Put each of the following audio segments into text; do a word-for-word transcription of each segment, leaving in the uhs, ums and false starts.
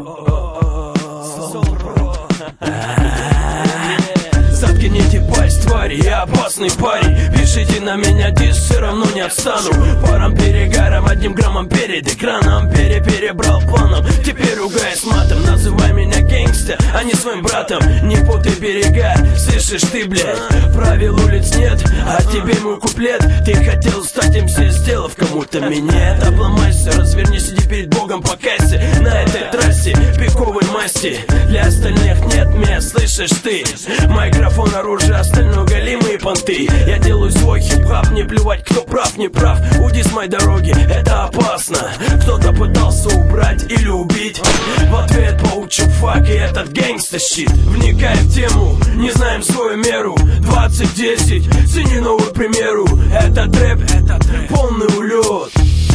Заткните пасть, твари, я опасный парень. Пишите на меня дисс, все равно не отстану. Паром, перегаром, одним граммом перед экраном. Пере-перебрал планом, теперь ругаясь матом. Называй меня гангста, а не своим братом. Не путай берега, слышишь ты, блядь. Правил улиц нет, а тебе мой куплет. Ты хотел стать эм си, сделав кому-то минет. Обломайся, развернись, иди перед Богом, покайся. На этой трассе пиковой масти. Для остальных нет мест, слышишь ты. Микрофон, оружие, остальное голимые понты. Я делаю свой хип-хап, не плевать, кто прав, не прав. Уйди с моей дороги, это опасно. Кто-то пытался убрать или убить. В ответ получу фак, и этот гэнгста щит. Вникай в тему, не знаем свою меру. Двадцать десять, цени новую примеру. Этот рэп, этот рэп, полный улет.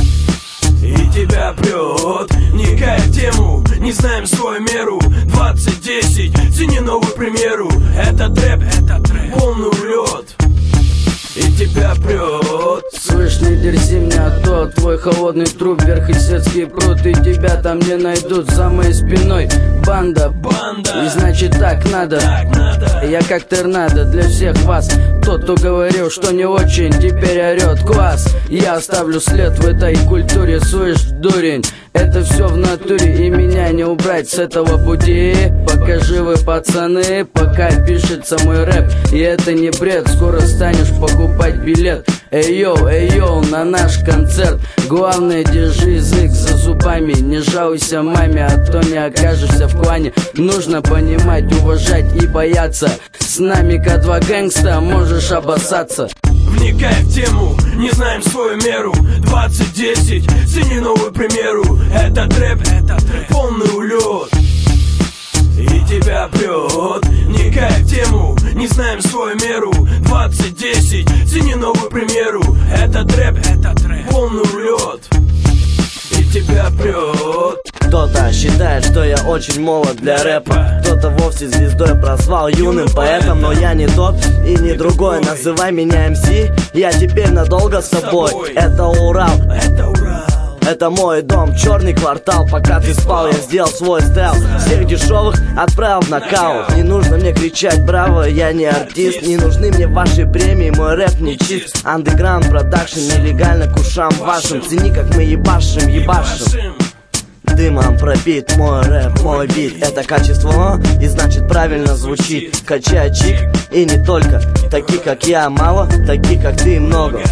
И тебя прет, вникай в тему, не знаем свою меру. Двадцать десять, цени новую примеру. Этот рэп, этот рэп, полный улет. И тебя прет. Слышь, не дерзи меня, а то твой холодный труп, вверх и светский пруд. И тебя там не найдут за моей спиной. Банда, банда, и значит так надо, так надо. Я как торнадо для всех вас. Тот, кто говорил, что не очень, теперь орет класс. Я оставлю след в этой культуре, слышь, дурень. Это все в натуре, и меня не убрать с этого пути. Пока живы пацаны, пока пишется мой рэп. И это не бред, скоро станешь покупать билет. Эй йоу, эй йоу, на наш концерт. Главное, держи язык за зубами. Не жалуйся маме, а то не окажешься в клане. Нужно понимать, уважать и бояться. С нами ка два гэнгста, можешь обоссаться. Вникай в тему, не знаем свою меру. Двадцать десять, цени новую примеру. Этот рэп, этот рэп, полный улет. И тебя прет. Вникай в тему, не знаем свою меру. Двадцать десять, цени новую примеру. Этот рэп, этот рэп, полный улет. И тебя прет. Кто-то считает, что я очень молод для рэпа. Кто-то вовсе звездой прозвал юным поэтом. Но я не тот и не другой. Называй меня эм си, я теперь надолго с тобой. Это Урал, это Урал. Это мой дом, черный квартал. Пока ты спал, я сделал свой стайл. Всех дешевых отправил в нокаут. Не нужно мне кричать браво, я не артист. Не нужны мне ваши премии, мой рэп не чист. Андеграунд продакшн, нелегально к ушам вашим. Цени, как мы ебашим, ебашим. Дымом пробит мой рэп, мой бит. Это качество, и значит правильно звучит. Качай чик, и не только. Таких как я мало, таких как ты много.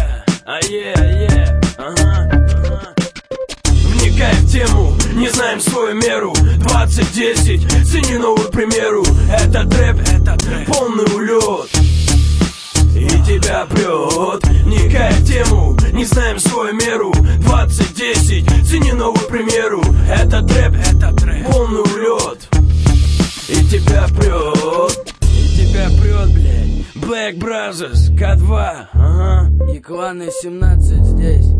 Вникай в тему, не знаем свою меру. Двадцать десять, цени новую примеру. Этот рэп, этот рэп, полный улет. И тебя прет. Вникай в тему, не знаем свою меру. Двадцать десять, цени новую примеру. Этот рэп, этот рэп, полный улет. И тебя прет. И тебя прет, блядь. Black Brothers, ка два, ага. И кланы семнадцать здесь.